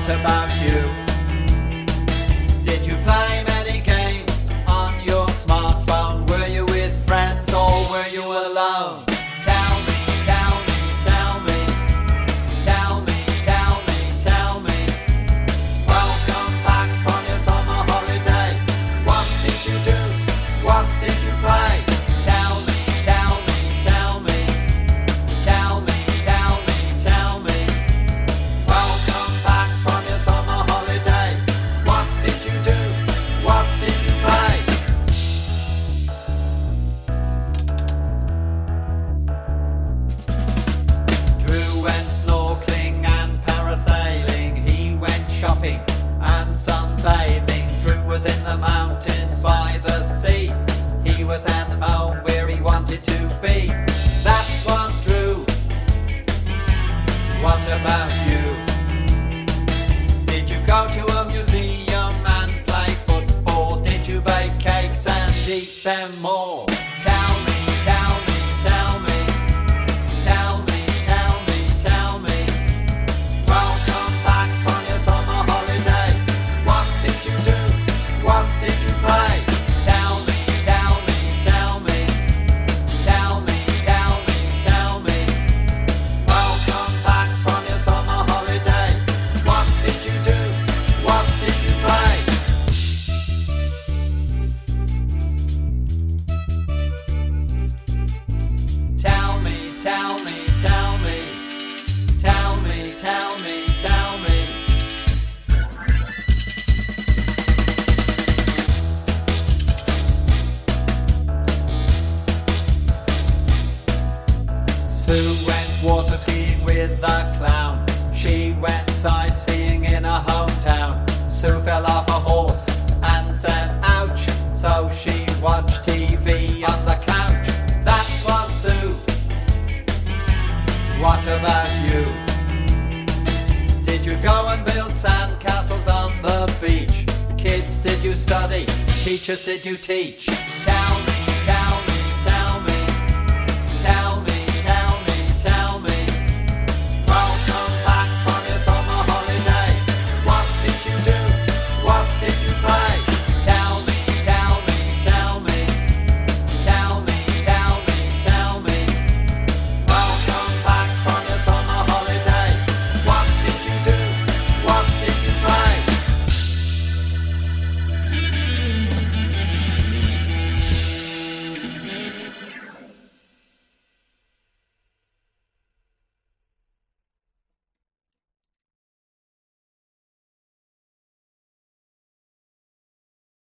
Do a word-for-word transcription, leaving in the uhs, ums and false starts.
What about you? Did you play many games on your smartphone? Were you with friends or were you alone? Tell me, tell me, tell me, tell me, tell me, tell me. Welcome back from your summer holiday. What did you do? What did you play? Tell me, tell me, tell me, tell me, tell me, tell me. Welcome back from your summer holiday. What did you do? What did you play? Drew went snorkeling and parasailing. He went shopping and sunbathing. Drew was in the mountains by the sea. He was at home where he wanted to be. That was Drew. What about you? Did you go to a museum and play football? Did you bake cakes and eat them more? Tell me, tell me, tell me, tell me, tell me, tell me. Welcome back from your summer holiday. What did you do? What did you play? Tell me, tell me, tell me, tell me, tell me, tell me. Welcome back from your summer holiday. What did you do? What did you play? Tell me, tell me, tell me, tell me, tell me, tell me. Sue went water skiing with a clown. She went sightseeing in her hometown. Sue fell off a horse and said ouch. So she watched T V on the couch. That was Sue. What about you? Did you go and build sandcastles on the beach? Kids, did you study? Teachers, did you teach?